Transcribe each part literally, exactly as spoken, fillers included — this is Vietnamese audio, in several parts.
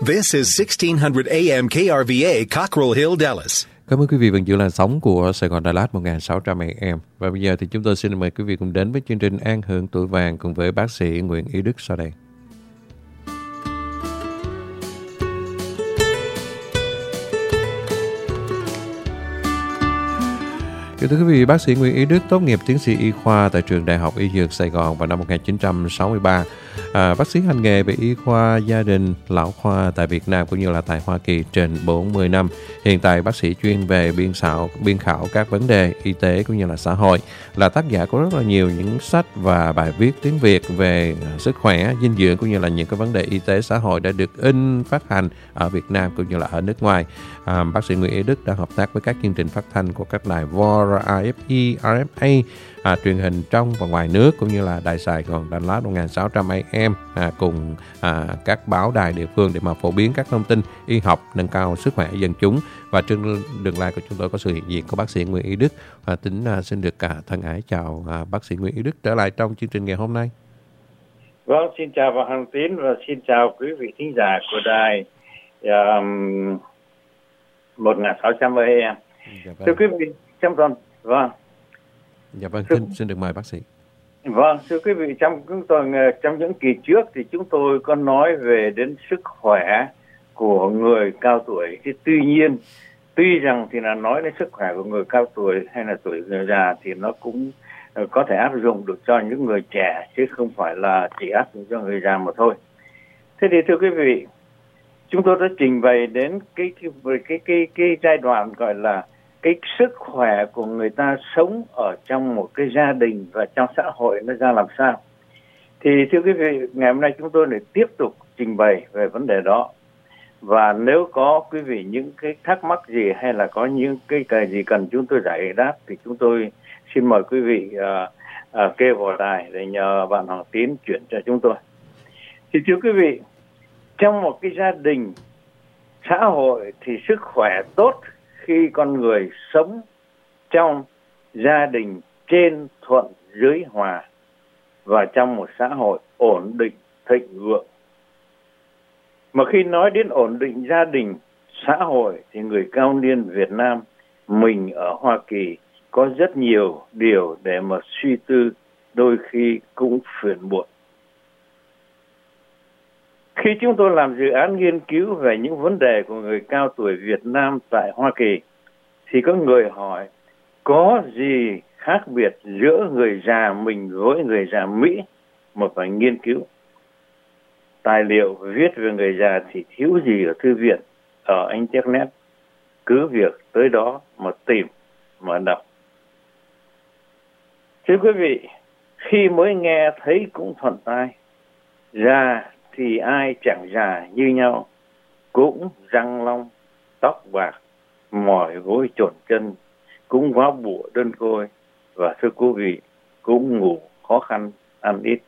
This is sixteen hundred A M K R V A, Cockrell Hill, Dallas. Cảm ơn quý vị vẫn giữ làn sóng của Sài Gòn Đà Lạt một nghìn sáu trăm A M. Và bây giờ thì chúng tôi xin mời quý vị cùng đến với chương trình An Hưởng Tuổi Vàng cùng với bác sĩ Nguyễn Ý Đức sau đây. Kính thưa quý vị, bác sĩ Nguyễn Ý Đức tốt nghiệp tiến sĩ y khoa tại trường Đại học Y Dược Sài Gòn vào năm một nghìn chín trăm sáu mươi ba. À, bác sĩ hành nghề về y khoa gia đình, lão khoa tại Việt Nam cũng như là tại Hoa Kỳ trên bốn mươi năm. Hiện tại bác sĩ chuyên về biên soạn, biên khảo các vấn đề y tế cũng như là xã hội, là tác giả của rất là nhiều những sách và bài viết tiếng Việt về sức khỏe, dinh dưỡng cũng như là những cái vấn đề y tế xã hội đã được in phát hành ở Việt Nam cũng như là ở nước ngoài. À, bác sĩ Nguyễn Ý Đức đã hợp tác với các chương trình phát thanh của các đài vê o rờ, rờ ép i, rờ ép a, à, truyền hình trong và ngoài nước cũng như là đài Sài Gòn Đà Lạt một nghìn sáu trăm A M, à, cùng à, các báo đài địa phương để mà phổ biến các thông tin y học, nâng cao sức khỏe dân chúng. Và trên đường line của chúng tôi có sự hiện diện của bác sĩ Nguyễn Ý Đức. À, tính à, xin được cả thân ái chào à, bác sĩ Nguyễn Ý Đức trở lại trong chương trình ngày hôm nay. Vâng, xin chào bà Hằng Tín và xin chào quý vị thính giả của đài um, một nghìn sáu trăm A M. Dạ vâng. Thưa quý vị, trong tuần, vâng. Dạ vâng, xin, xin được mời bác sĩ. Vâng, thưa quý vị, trong chúng tôi trong những kỳ trước thì chúng tôi có nói về đến sức khỏe của người cao tuổi. Thì tuy nhiên, tuy rằng thì là nói đến sức khỏe của người cao tuổi hay là tuổi người già thì nó cũng có thể áp dụng được cho những người trẻ chứ không phải là chỉ áp dụng cho người già mà thôi. Thế thì thưa quý vị, chúng tôi đã trình bày đến cái cái cái cái, cái giai đoạn gọi là cái sức khỏe của người ta sống ở trong một cái gia đình và trong xã hội nó ra làm sao. Thì thưa quý vị, ngày hôm nay chúng tôi lại tiếp tục trình bày về vấn đề đó. Và nếu có quý vị những cái thắc mắc gì hay là có những cái cái gì cần chúng tôi giải đáp thì chúng tôi xin mời quý vị uh, uh, kêu vào đài để nhờ bạn Hoàng Tín chuyển cho chúng tôi. Thì thưa quý vị, trong một cái gia đình, xã hội thì sức khỏe tốt khi con người sống trong gia đình trên thuận dưới hòa và trong một xã hội ổn định thịnh vượng. Mà khi nói đến ổn định gia đình, xã hội thì người cao niên Việt Nam mình ở Hoa Kỳ có rất nhiều điều để mà suy tư, đôi khi cũng phiền muộn. Khi chúng tôi làm dự án nghiên cứu về những vấn đề của người cao tuổi Việt Nam tại Hoa Kỳ, thì có người hỏi có gì khác biệt giữa người già mình với người già Mỹ mà phải nghiên cứu. Tài liệu viết về người già thì thiếu gì ở thư viện, ở Internet. Cứ việc tới đó mà tìm, mà đọc. Thưa quý vị, khi mới nghe thấy cũng thuận tai. Già thì ai chẳng già như nhau, cũng răng long, tóc bạc, mỏi gối chổn chân, cũng quá bụa đơn côi, và thưa quý vị, cũng ngủ khó khăn, ăn ít.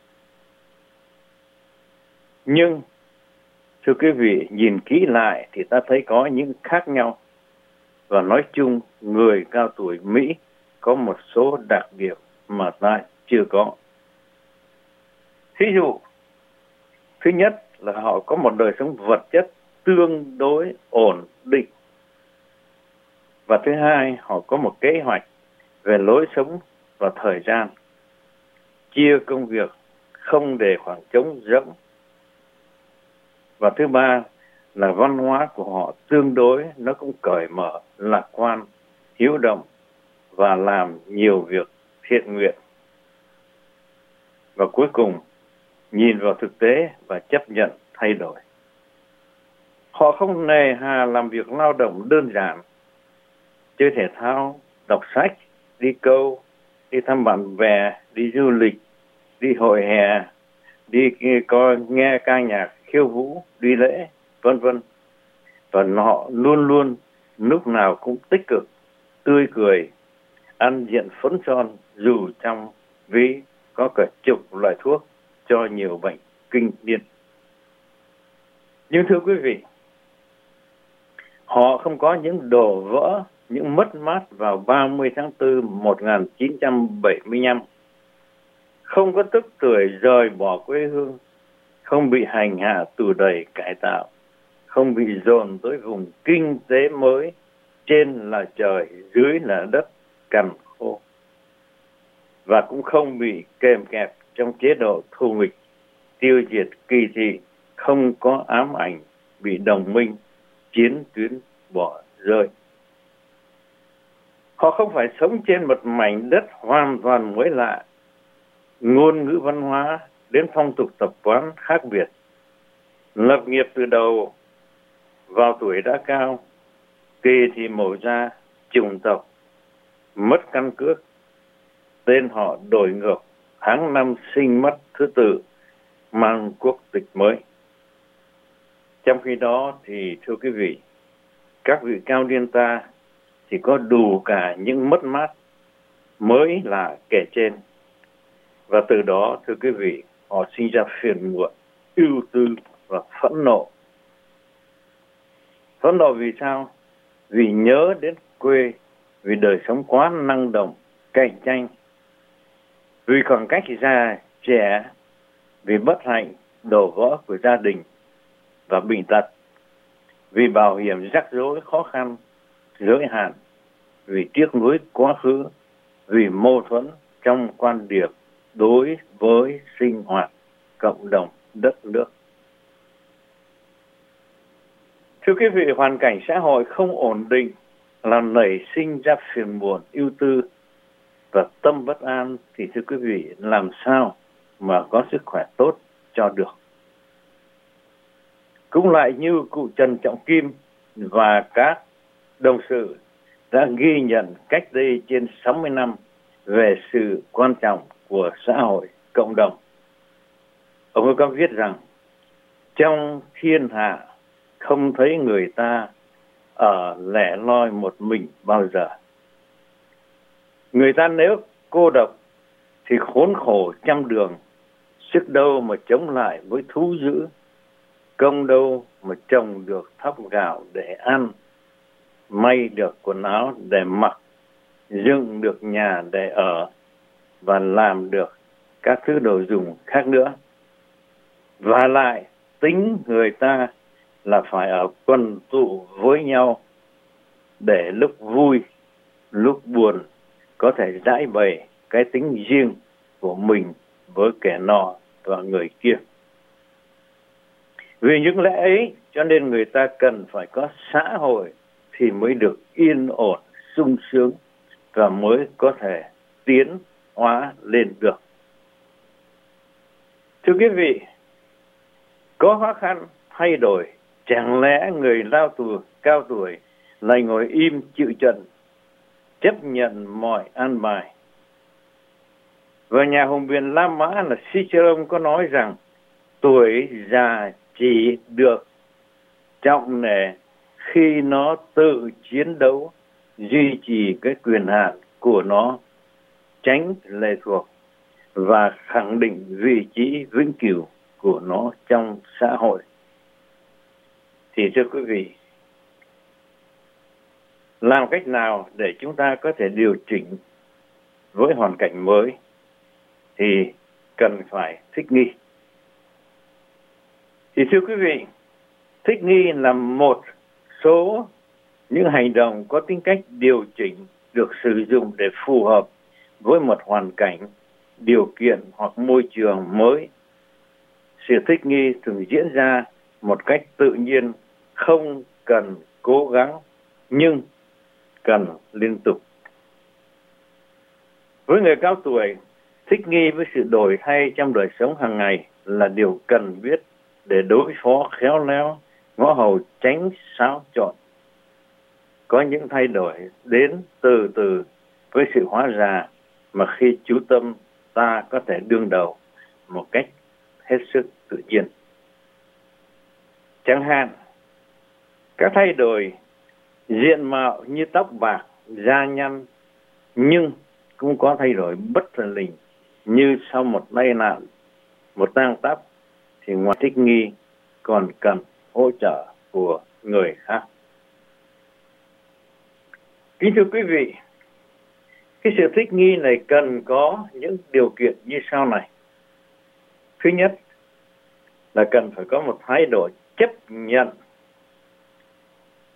Nhưng, thưa quý vị, nhìn kỹ lại thì ta thấy có những khác nhau. Và nói chung, người cao tuổi Mỹ có một số đặc điểm mà ta chưa có. Ví dụ, thứ nhất là họ có một đời sống vật chất tương đối ổn định. Và thứ hai, họ có một kế hoạch về lối sống và thời gian. Chia công việc, không để khoảng trống rỗng. Và thứ ba là văn hóa của họ tương đối, nó cũng cởi mở, lạc quan, hiếu động và làm nhiều việc thiện nguyện. Và cuối cùng, nhìn vào thực tế và chấp nhận thay đổi. Họ không nề hà làm việc lao động đơn giản, chơi thể thao, đọc sách, đi câu, đi thăm bạn bè, đi du lịch, đi hội hè, đi coi nghe ca nhạc, khiêu vũ, đi lễ, vân vân. Và họ luôn luôn lúc nào cũng tích cực, tươi cười, ăn diện phấn son dù trong ví có cả chục loại thuốc cho nhiều bệnh kinh niên. Nhưng thưa quý vị, họ không có những đổ vỡ, những mất mát vào ba mươi tháng tư một nghìn chín trăm bảy mươi lăm. Không có tức tuổi rời bỏ quê hương, không bị hành hạ tù đầy cải tạo, không bị dồn tới vùng kinh tế mới, trên là trời, dưới là đất cằn khô, và cũng không bị kèm kẹp trong chế độ thù nghịch, tiêu diệt kỳ thị, không có ám ảnh bị đồng minh chiến tuyến bỏ rơi. Họ không phải sống trên một mảnh đất hoàn toàn mới lạ, ngôn ngữ văn hóa đến phong tục tập quán khác biệt. Lập nghiệp từ đầu vào tuổi đã cao, kỳ thì màu da, chủng tộc, mất căn cước, tên họ đổi ngược, tháng năm sinh mất thứ tự, mang quốc tịch mới. Trong khi đó thì thưa quý vị, các vị cao niên ta thì có đủ cả những mất mát mới là kể trên. Và từ đó thưa quý vị, họ sinh ra phiền muộn, ưu tư và phẫn nộ. Phẫn nộ vì sao? Vì nhớ đến quê, vì đời sống quá năng động, cạnh tranh, vì khoảng cách già trẻ, vì bất hạnh đổ vỡ của gia đình và bệnh tật, vì bảo hiểm rắc rối khó khăn, giới hạn, vì tiếc nuối quá khứ, vì mâu thuẫn trong quan điểm đối với sinh hoạt cộng đồng đất nước. Thưa quý vị, hoàn cảnh xã hội không ổn định làm nảy sinh ra phiền muộn, ưu tư và tâm bất an thì thưa quý vị, làm sao mà có sức khỏe tốt cho được. Cũng lại như cụ Trần Trọng Kim và các đồng sự đã ghi nhận cách đây trên sáu mươi năm về sự quan trọng của xã hội cộng đồng. Ông ấy có viết rằng, trong thiên hạ không thấy người ta ở lẻ loi một mình bao giờ. Người ta nếu cô độc thì khốn khổ trăm đường, sức đâu mà chống lại với thú dữ, công đâu mà trồng được thóc gạo để ăn, may được quần áo để mặc, dựng được nhà để ở và làm được các thứ đồ dùng khác nữa. Và lại tính người ta là phải ở quần tụ với nhau để lúc vui, lúc buồn có thể giải bày cái tính riêng của mình với kẻ nọ và người kia. Vì những lẽ ấy cho nên người ta cần phải có xã hội thì mới được yên ổn, sung sướng và mới có thể tiến hóa lên được. Thưa quý vị, có khó khăn thay đổi, chẳng lẽ người lao tù cao tuổi lại ngồi im chịu trận, chấp nhận mọi an bài. Và nhà hùng biện La Mã là Cicero có nói rằng tuổi già chỉ được trọng nể khi nó tự chiến đấu, duy trì cái quyền hạn của nó, tránh lệ thuộc và khẳng định vị trí vĩnh cửu của nó trong xã hội. Thì thưa quý vị, làm cách nào để chúng ta có thể điều chỉnh với hoàn cảnh mới thì cần phải thích nghi. Thì thưa quý vị, thích nghi là một số những hành động có tính cách điều chỉnh được sử dụng để phù hợp với một hoàn cảnh, điều kiện hoặc môi trường mới. Sự thích nghi thường diễn ra một cách tự nhiên, không cần cố gắng, nhưng cần liên tục. Với người cao tuổi, thích nghi với sự đổi thay trong đời sống hàng ngày là điều cần biết để đối phó khéo léo, ngõ hầu tránh xáo trộn. Có những thay đổi đến từ từ với sự hóa già mà khi chú tâm ta có thể đương đầu một cách hết sức tự nhiên. Chẳng hạn, các thay đổi diện mạo như tóc bạc, da nhăn, nhưng cũng có thay đổi bất thình lình như sau một tai nạn, một tang tóc thì ngoài thích nghi còn cần hỗ trợ của người khác. Kính thưa quý vị, cái sự thích nghi này cần có những điều kiện như sau này. Thứ nhất là cần phải có một thái độ chấp nhận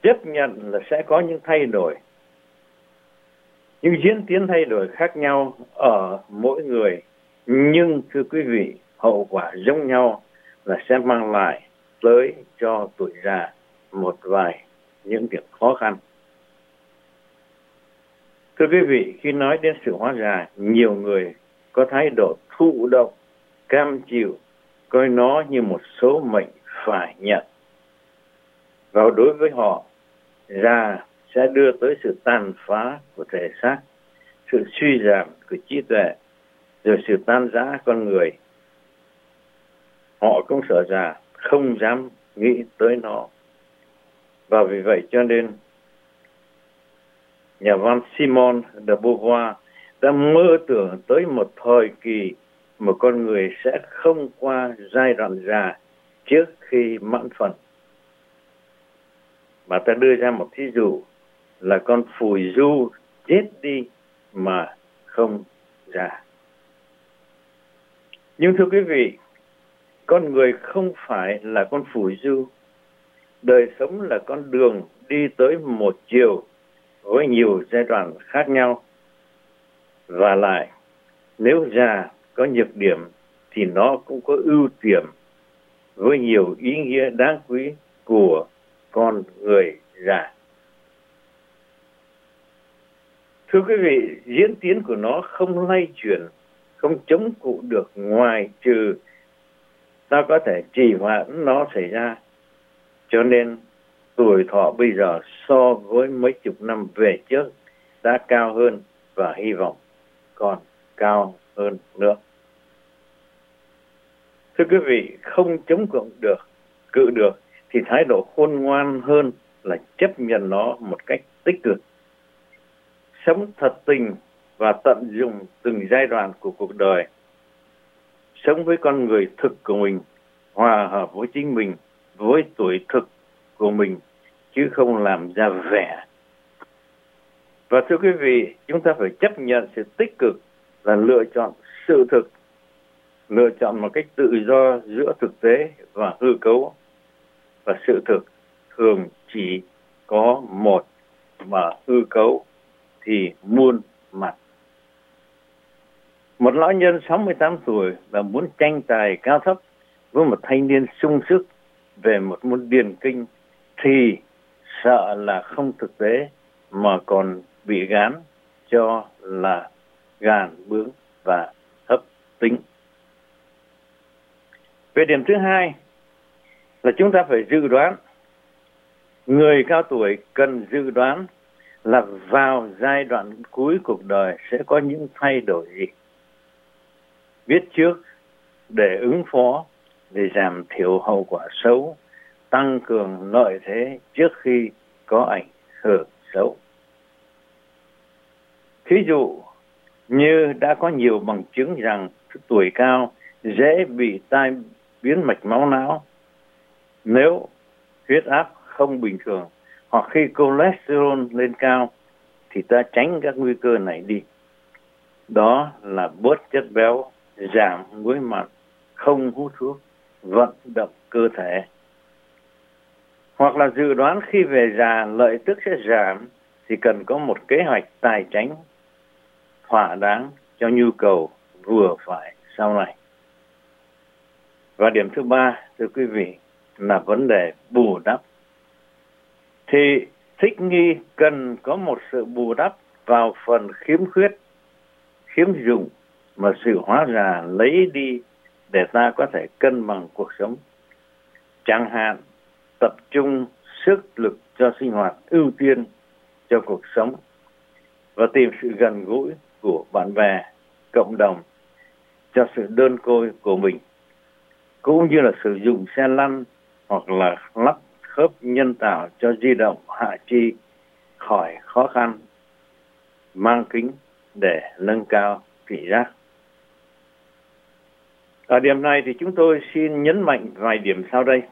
chấp nhận là sẽ có những thay đổi, những diễn tiến thay đổi khác nhau ở mỗi người. Nhưng thưa quý vị, hậu quả giống nhau là sẽ mang lại tới cho tuổi già một vài những điểm khó khăn. Thưa quý vị, khi nói đến sự hóa già, nhiều người có thái độ thụ động, cam chịu, coi nó như một số mệnh phải nhận. Và đối với họ, già sẽ đưa tới sự tàn phá của thể xác, sự suy giảm của trí tuệ, rồi sự tan rã con người. Họ cũng sợ già, không dám nghĩ tới nó. Và vì vậy cho nên nhà văn Simone de Beauvoir đã mơ tưởng tới một thời kỳ mà con người sẽ không qua giai đoạn già trước khi mãn phần. Bà ta đưa ra một thí dụ là con phù du chết đi mà không già. Nhưng thưa quý vị, con người không phải là con phù du. Đời sống là con đường đi tới một chiều với nhiều giai đoạn khác nhau. Và lại, nếu già có nhược điểm thì nó cũng có ưu điểm với nhiều ý nghĩa đáng quý của con người già. Thưa quý vị, diễn tiến của nó không lay chuyển, không chống cự được, ngoài trừ ta có thể trì hoãn nó xảy ra. Cho nên tuổi thọ bây giờ so với mấy chục năm về trước đã cao hơn và hy vọng còn cao hơn nữa. Thưa quý vị, không chống cự được, cự được thì thái độ khôn ngoan hơn là chấp nhận nó một cách tích cực. Sống thật tình và tận dụng từng giai đoạn của cuộc đời. Sống với con người thực của mình, hòa hợp với chính mình, với tuổi thực của mình, chứ không làm ra vẻ. Và thưa quý vị, chúng ta phải chấp nhận sự tích cực là lựa chọn sự thực, lựa chọn một cách tự do giữa thực tế và hư cấu. Và sự thực thường chỉ có một, mà hư cấu thì muôn mặt. Một lão nhân sáu mươi tám tuổi và muốn tranh tài cao thấp với một thanh niên sung sức về một môn điền kinh thì sợ là không thực tế mà còn bị gán cho là gàn bướng và thấp tính. Về điểm thứ hai là chúng ta phải dự đoán. Người cao tuổi cần dự đoán là vào giai đoạn cuối cuộc đời sẽ có những thay đổi gì. Biết trước để ứng phó, để giảm thiểu hậu quả xấu, tăng cường lợi thế trước khi có ảnh hưởng xấu. Thí dụ như đã có nhiều bằng chứng rằng tuổi cao dễ bị tai biến mạch máu não nếu huyết áp không bình thường, hoặc khi cholesterol lên cao thì ta tránh các nguy cơ này đi. Đó là bớt chất béo, giảm muối mặn, không hút thuốc, vận động cơ thể. Hoặc là dự đoán khi về già lợi tức sẽ giảm thì cần có một kế hoạch tài chính thỏa đáng cho nhu cầu vừa phải sau này. Và điểm thứ ba, thưa quý vị, là vấn đề bù đắp. Thì thích nghi cần có một sự bù đắp vào phần khiếm khuyết, khiếm dụng mà sự hóa già lấy đi để ta có thể cân bằng cuộc sống. Chẳng hạn, tập trung sức lực cho sinh hoạt, ưu tiên cho cuộc sống và tìm sự gần gũi của bạn bè, cộng đồng cho sự đơn côi của mình, cũng như là sử dụng xe lăn hoặc là lắp khớp nhân tạo cho di động hạ chi khỏi khó khăn, mang kính để nâng cao thị giác. Ở điểm này thì chúng tôi xin nhấn mạnh vài điểm sau đây.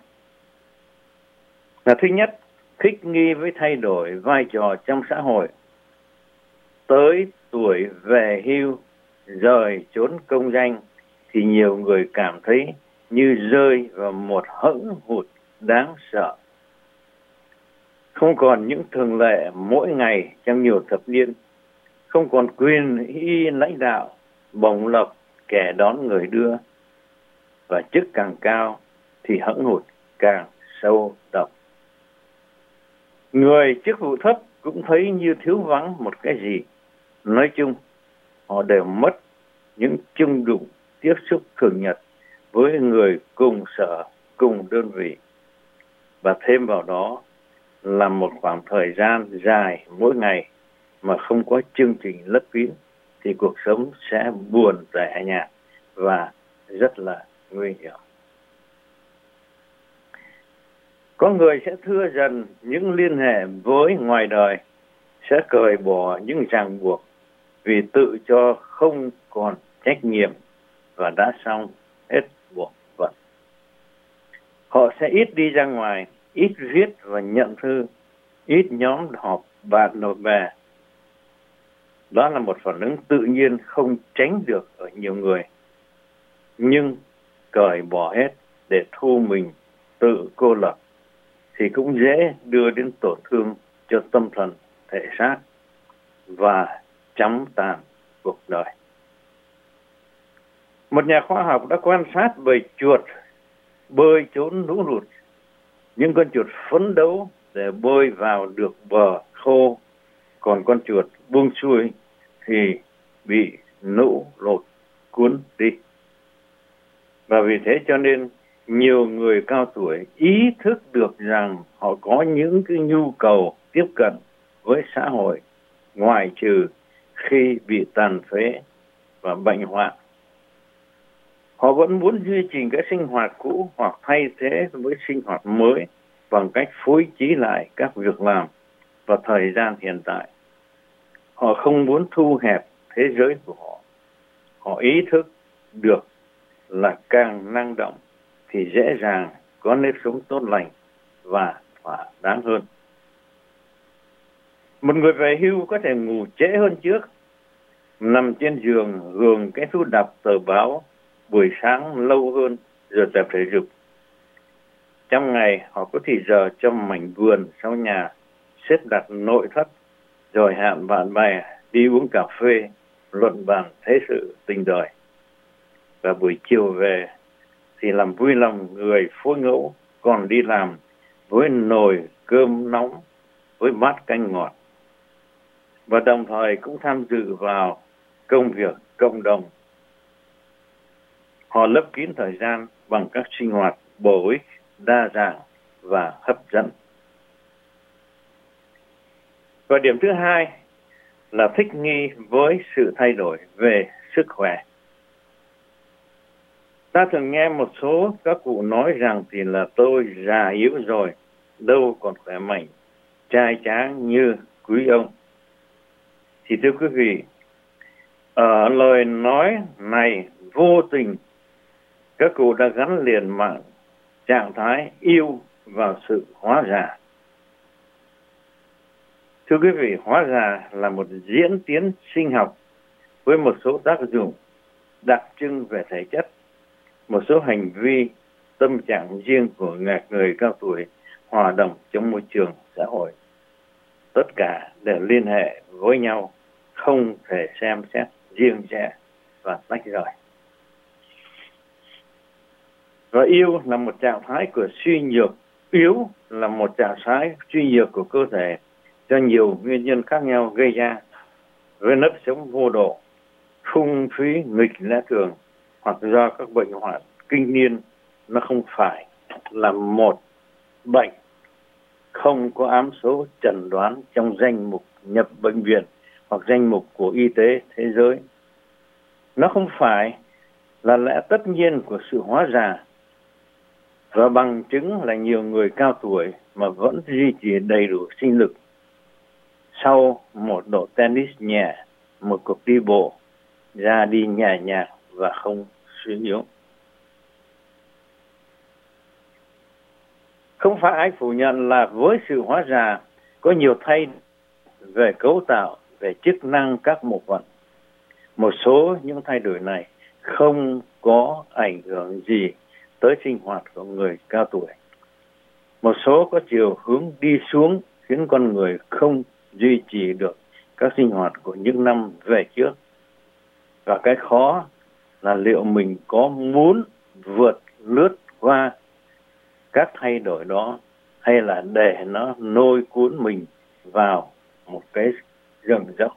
Là thứ nhất, thích nghi với thay đổi vai trò trong xã hội. Tới tuổi về hưu, rời chốn công danh thì nhiều người cảm thấy như rơi vào một hẫng hụt đáng sợ. không còn những thường lệ mỗi ngày trong nhiều thập niên, không còn quyền y lãnh đạo, bổng lộc kẻ đón người đưa, và chức càng cao thì hẫng hụt càng sâu đậm. Người chức vụ thấp cũng thấy như thiếu vắng một cái gì. Nói chung, họ đều mất những chung đụng tiếp xúc thường nhật với người cùng sở, cùng đơn vị. Và thêm vào đó là một khoảng thời gian dài mỗi ngày mà không có chương trình lấp kín thì cuộc sống sẽ buồn tẻ nhạt và rất là nguy hiểm. Có người sẽ thưa dần những liên hệ với ngoài đời, sẽ cởi bỏ những ràng buộc vì tự cho không còn trách nhiệm và đã xong hết buộc phận. Họ sẽ ít đi ra ngoài, ít viết và nhận thư, ít nhóm họp bạn nộp bè. Đó là một phản ứng tự nhiên không tránh được ở nhiều người. Nhưng cởi bỏ hết để thu mình tự cô lập thì cũng dễ đưa đến tổn thương cho tâm thần, thể xác và chấm tàn cuộc đời. Một nhà khoa học đã quan sát bầy chuột bơi trốn lũ lụt. Những con chuột phấn đấu để bơi vào được bờ khô, còn con chuột buông xuôi thì bị lũ lụt cuốn đi. Và vì thế cho nên nhiều người cao tuổi ý thức được rằng họ có những cái nhu cầu tiếp cận với xã hội ngoại trừ khi bị tàn phế và bệnh hoạn. Họ vẫn muốn duy trì cái sinh hoạt cũ hoặc thay thế với sinh hoạt mới bằng cách phối trí lại các việc làm và thời gian hiện tại. Họ không muốn thu hẹp thế giới của họ. Họ ý thức được là càng năng động thì dễ dàng có nếp sống tốt lành và thỏa đáng hơn. Một người về hưu có thể ngủ trễ hơn trước, nằm trên giường gường cái thu đọc tờ báo buổi sáng lâu hơn rồi tập thể dục. Trong ngày họ có thì giờ trong mảnh vườn sau nhà xếp đặt nội thất, rồi hẹn bạn bè đi uống cà phê, luận bàn thế sự tình đời. Và buổi chiều về thì làm vui lòng người phối ngẫu còn đi làm với nồi cơm nóng, với bát canh ngọt. Và đồng thời cũng tham dự vào công việc cộng đồng. Họ lấp kín thời gian bằng các sinh hoạt bổ ích, đa dạng và hấp dẫn. Và điểm thứ hai là thích nghi với sự thay đổi về sức khỏe. Ta thường nghe một số các cụ nói rằng thì là tôi già yếu rồi, đâu còn khỏe mạnh, trai tráng như quý ông. Thì thưa quý vị, ở lời nói này vô tình các cụ đã gắn liền mạng trạng thái yêu vào sự hóa già. Thưa quý vị, hóa già là một diễn tiến sinh học với một số tác dụng đặc trưng về thể chất, một số hành vi tâm trạng riêng của người cao tuổi hòa đồng trong môi trường xã hội. Tất cả đều liên hệ với nhau, không thể xem xét riêng rẽ và tách rời. Và yêu là một trạng thái của suy nhược, yếu là một trạng thái suy nhược của cơ thể do nhiều nguyên nhân khác nhau gây ra, với nếp sống vô độ, phung phí nghịch lẽ thường, hoặc do các bệnh hoạn kinh niên. Nó không phải là một bệnh không có ám số chẩn đoán trong danh mục nhập bệnh viện hoặc danh mục của y tế thế giới. Nó không phải là lẽ tất nhiên của sự hóa già, và bằng chứng là nhiều người cao tuổi mà vẫn duy trì đầy đủ sinh lực sau một độ tennis nhẹ, một cuộc đi bộ, ra đi nhẹ nhàng và không suy yếu. Không phải ai phủ nhận là với sự hóa già có nhiều thay về cấu tạo, về chức năng các bộ phận. Một số những thay đổi này không có ảnh hưởng gì tới sinh hoạt của người cao tuổi. Một số có chiều hướng đi xuống khiến con người không duy trì được các sinh hoạt của những năm về trước. Và cái khó là liệu mình có muốn vượt lướt qua các thay đổi đó hay là để nó lôi cuốn mình vào một cái rừng dốc.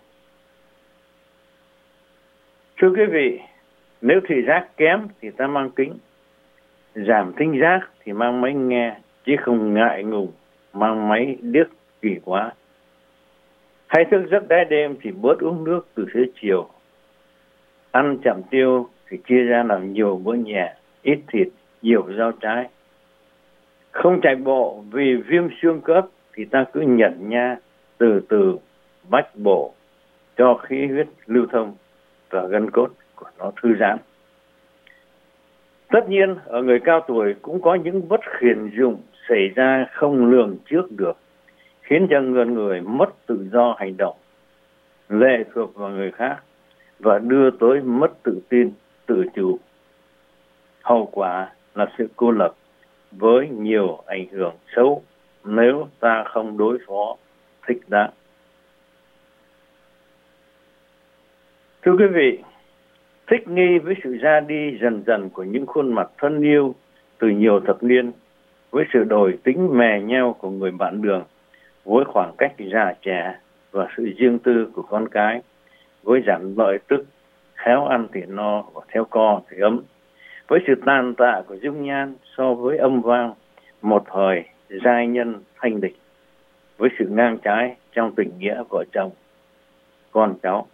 Thưa quý vị, nếu thị giác kém thì ta mang kính, giảm thính giác thì mang máy nghe, chứ không ngại ngùng mang máy điếc kỳ quá. Hay thức giấc đáy đêm thì bớt uống nước từ xế chiều. Ăn chậm tiêu thì chia ra làm nhiều bữa nhẹ, ít thịt, nhiều rau trái. Không chạy bộ vì viêm xương khớp thì ta cứ nhẫn nha, từ từ bách bộ cho khí huyết lưu thông và gân cốt của nó thư giãn. Tất nhiên, ở người cao tuổi cũng có những bất khiển dụng xảy ra không lường trước được, khiến cho người người mất tự do hành động, lệ thuộc vào người khác và đưa tới mất tự tin, tự chủ. Hậu quả là sự cô lập với nhiều ảnh hưởng xấu nếu ta không đối phó thích đáng. Thưa quý vị, thích nghi với sự ra đi dần dần của những khuôn mặt thân yêu từ nhiều thập niên, với sự đổi tính mè nheo của người bạn đường, với khoảng cách già trẻ và sự riêng tư của con cái, với giảm lợi tức, khéo ăn thì no và theo co thì ấm, với sự tàn tạ của dung nhan so với âm vang một thời giai nhân thanh lịch, với sự ngang trái trong tình nghĩa vợ chồng, con cháu.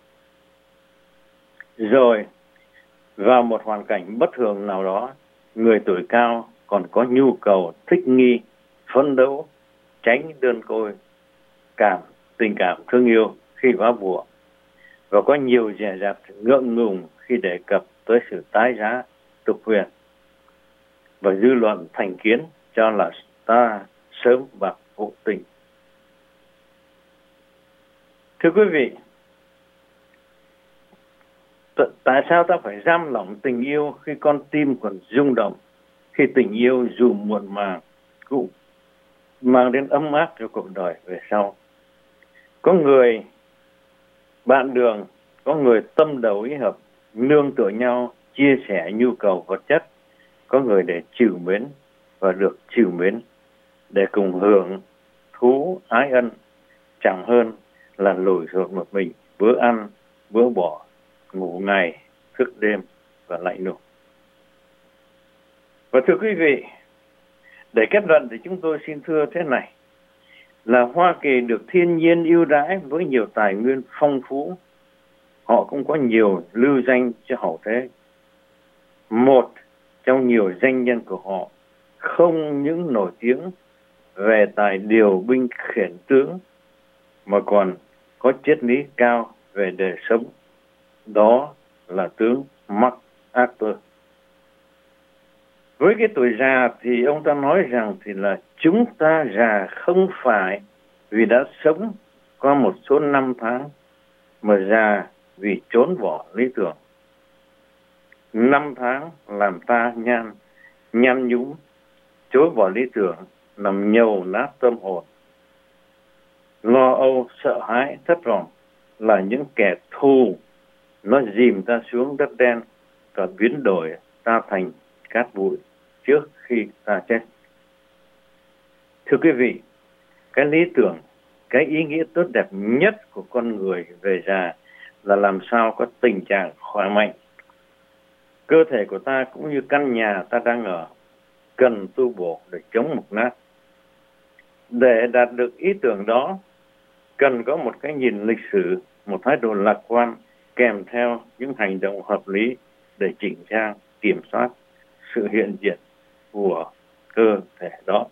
Rồi, vào một hoàn cảnh bất thường nào đó, người tuổi cao còn có nhu cầu thích nghi, phấn đấu, tránh đơn côi, cảm, tình cảm thương yêu khi quá bùa, và có nhiều dè dặt ngượng ngùng khi đề cập tới sự tái giá tục huyền, và dư luận thành kiến cho là ta sớm bạc phụ tình. Thưa quý vị, t- tại sao ta phải giam lỏng tình yêu khi con tim còn rung động, khi tình yêu dù muộn màng cũng mang đến ấm áp cho cuộc đời về sau? Có người bạn đường, có người tâm đầu ý hợp, nương tựa nhau, chia sẻ nhu cầu vật chất, có người để trìu mến và được trìu mến, để cùng hưởng thú ái ân, chẳng hơn là lủi thủi một mình, bữa ăn, bữa bỏ, ngủ ngày, thức đêm và lạnh lùng. Và thưa quý vị, để kết luận thì chúng tôi xin thưa thế này, là Hoa Kỳ được thiên nhiên ưu đãi với nhiều tài nguyên phong phú. Họ cũng có nhiều lưu danh cho hậu thế. Một trong nhiều danh nhân của họ không những nổi tiếng về tài điều binh khiển tướng, mà còn có triết lý cao về đời sống. Đó là tướng MacArthur. Với cái tuổi già thì ông ta nói rằng thì là chúng ta già không phải vì đã sống qua một số năm tháng, mà già vì trốn bỏ lý tưởng. Năm tháng làm ta nhan, nhăn nhúm, chối bỏ lý tưởng, làm nhầu nát tâm hồn. Lo âu, sợ hãi, thất vọng là những kẻ thù, nó dìm ta xuống đất đen và biến đổi ta thành cát bụi trước khi ta chết. Thưa quý vị, cái lý tưởng, cái ý nghĩa tốt đẹp nhất của con người về già là làm sao có tình trạng khỏe mạnh. Cơ thể của ta cũng như căn nhà ta đang ở, cần tu bổ để chống mục nát. Để đạt được ý tưởng đó, cần có một cái nhìn lịch sử, một thái độ lạc quan, kèm theo những hành động hợp lý để chỉnh trang, kiểm soát sự hiện diện của cơ thể đó.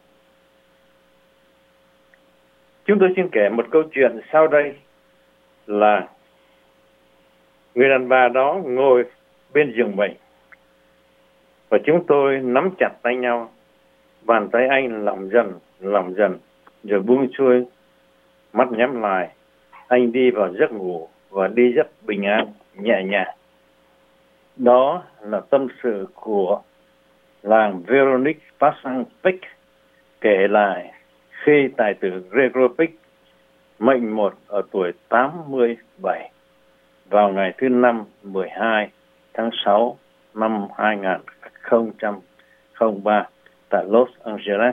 Chúng tôi xin kể một câu chuyện sau đây, là người đàn bà đó ngồi bên giường bệnh và chúng tôi nắm chặt tay nhau. Bàn tay anh lỏng dần, lỏng dần, rồi buông xuôi, mắt nhắm lại. Anh đi vào giấc ngủ và đi rất bình an, nhẹ nhàng. Đó là tâm sự của làng Veronique Passanpec kể lại khi tài tử Gregorovich mệnh một ở tuổi tám mươi bảy vào ngày thứ năm mười hai tháng sáu năm hai nghìn không trăm lẻ ba tại Los Angeles.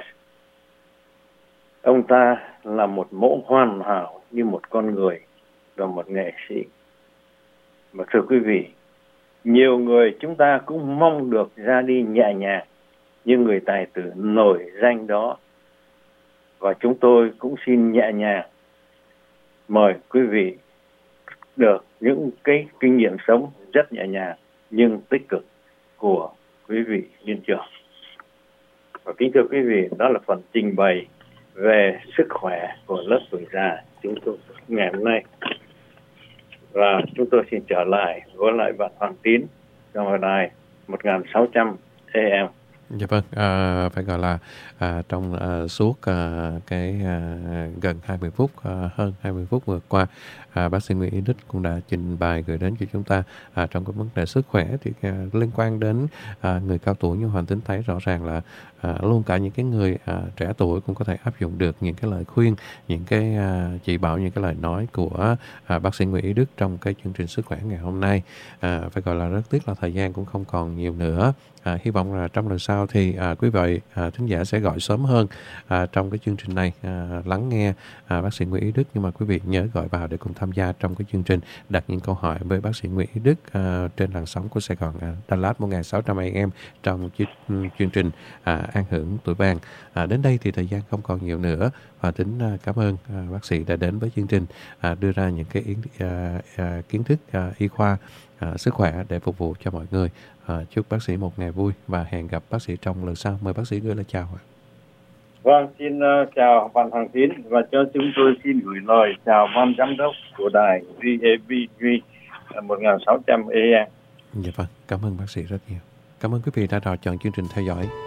Ông ta là một mẫu hoàn hảo như một con người và một nghệ sĩ. Và thưa quý vị, nhiều người chúng ta cũng mong được ra đi nhẹ nhàng như người tài tử nổi danh đó. Và chúng tôi cũng xin nhẹ nhàng mời quý vị được những cái kinh nghiệm sống rất nhẹ nhàng nhưng tích cực của quý vị viên trưởng. Và kính thưa quý vị, đó là phần trình bày về sức khỏe của lớp tuổi già chúng tôi ngày hôm nay. Và chúng tôi xin trở lại với lại bạn Hoàng Tín trong đài một nghìn sáu trăm A M. Dạ vâng, à, phải gọi là à, trong à, suốt à, cái à, gần hai mươi phút, à, hơn hai mươi phút vừa qua, à, bác sĩ Nguyễn Ý Đức cũng đã trình bày gửi đến cho chúng ta à, trong cái vấn đề sức khỏe thì à, liên quan đến à, người cao tuổi như Hoàng Tín thấy rõ ràng là à, luôn cả những cái người à, trẻ tuổi cũng có thể áp dụng được những cái lời khuyên, những cái à, chỉ bảo, những cái lời nói của à, bác sĩ Nguyễn Ý Đức trong cái chương trình sức khỏe ngày hôm nay. À, phải gọi là rất tiếc là thời gian cũng không còn nhiều nữa. À, hy vọng là trong lần sau thì à, quý vị à, thính giả sẽ gọi sớm hơn à, trong cái chương trình này à, lắng nghe à, bác sĩ Nguyễn Ý Đức, nhưng mà quý vị nhớ gọi vào để cùng tham gia trong cái chương trình, đặt những câu hỏi với bác sĩ Nguyễn Ý Đức à, trên làn sóng của Sài Gòn à, Đà Lạt một nghìn sáu trăm A M trong ch- chương trình à, An Hưởng Tuổi Vàng. À, đến đây thì thời gian không còn nhiều nữa, và Tính à, cảm ơn à, bác sĩ đã đến với chương trình, à, đưa ra những cái ý, à, à, kiến thức à, y khoa à, sức khỏe để phục vụ cho mọi người. À, chúc bác sĩ một ngày vui và hẹn gặp bác sĩ trong lần sau. Mời bác sĩ gửi lời chào ạ. Vâng, xin uh, chào bạn Hoàng Tín, và cho chúng tôi xin gửi lời chào ban giám đốc của đài vê a bê giê một nghìn sáu trăm A M. Dạ vâng, cảm ơn bác sĩ rất nhiều. Cảm ơn quý vị đã đón chọn chương trình theo dõi.